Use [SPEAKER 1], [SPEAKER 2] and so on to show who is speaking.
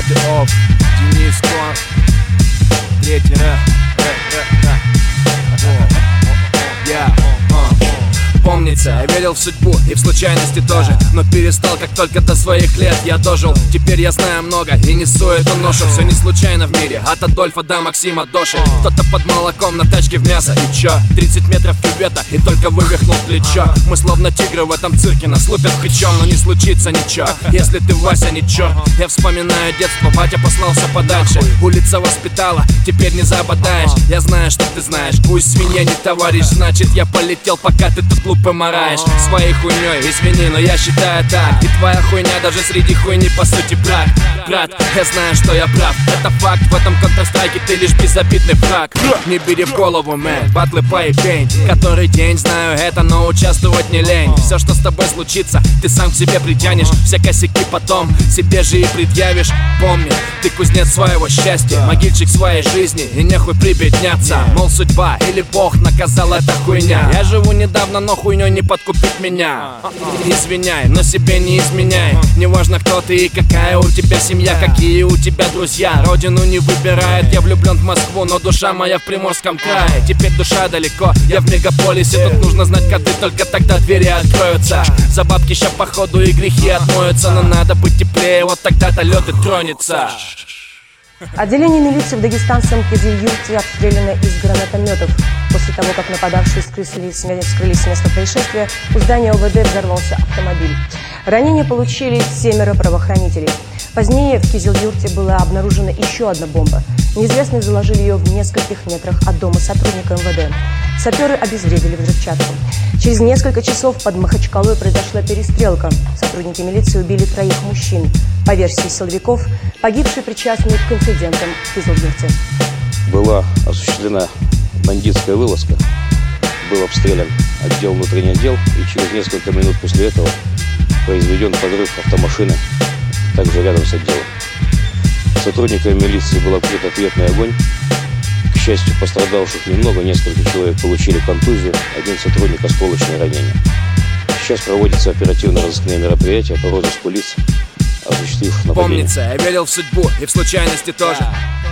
[SPEAKER 1] 5 оф, Денис Кон, 3 рэп. Помнится, я верил в судьбу и в случайности тоже, но перестал, как только до своих лет я дожил. Теперь я знаю много и несу эту ношу. Все не случайно в мире, от Адольфа до Максима Доши. Кто-то под молоком на тачке в мясо, и чё? 30 метров кювета и только вывихнул плечо. Мы словно тигры в этом цирке, нас лупят плечом, но не случится ничего, если ты, Вася, ничего. Я вспоминаю детство, батя послался подальше, улица воспитала, теперь не забодаешь. Я знаю, что ты знаешь, пусть свинья не товарищ, значит я полетел, пока ты тут глупо помараешь своей хуйней, извини, но я считаю так. И твоя хуйня даже среди хуйни по сути брат. Брат, я знаю, что я прав, это факт. В этом Counter-Strike ты лишь безобидный враг. Не бери в голову, мэн, батлы поебень. Который день знаю это, но участвовать не лень. Все, что с тобой случится, ты сам к себе притянешь. Все косяки потом себе же и предъявишь. Помни, ты кузнец своего счастья, могильщик своей жизни, и нехуй прибедняться. Мол, судьба или Бог наказал эта хуйня. Я живу недавно, но хуйней не подкупить меня. Извиняй, но себе не изменяй. Неважно, кто ты и какая у тебя семья, какие у тебя друзья. Родину не выбирает, я влюблен в Москву, но душа моя в Приморском крае. Теперь душа далеко, я в мегаполисе. Тут нужно знать коды, только тогда двери откроются. За бабки ща походу и грехи отмоются. Но надо быть теплее, вот тогда-то лед и тронется.
[SPEAKER 2] Отделение милиции в дагестанском Кизил-Юрте обстреляно из гранатометов. После того, как нападавшие скрылись с места происшествия, у здания ОВД взорвался автомобиль. Ранения получили 7 правоохранителей. Позднее в Кизил-Юрте была обнаружена еще одна бомба. Неизвестные заложили ее в нескольких метрах от дома сотрудника МВД. Саперы обезвредили взрывчатку. Через несколько часов под Махачкалой произошла перестрелка. Сотрудники милиции убили 3 мужчин. По версии силовиков, погибшие причастны к инцидентам в Кизил-Юрте.
[SPEAKER 3] Была осуществлена бандитская вылазка, был обстрелян отдел внутренних дел, и через несколько минут после этого произведен подрыв автомашины, также рядом с отделом. Сотрудниками милиции был открыт ответный огонь. К счастью, пострадавших немного, несколько человек получили контузию, 1 сотрудник осколочные ранения. Сейчас проводятся оперативно-розыскные мероприятия по розыску лиц, осуществивших нападение.
[SPEAKER 1] Помнится, я верил в судьбу и в случайности тоже,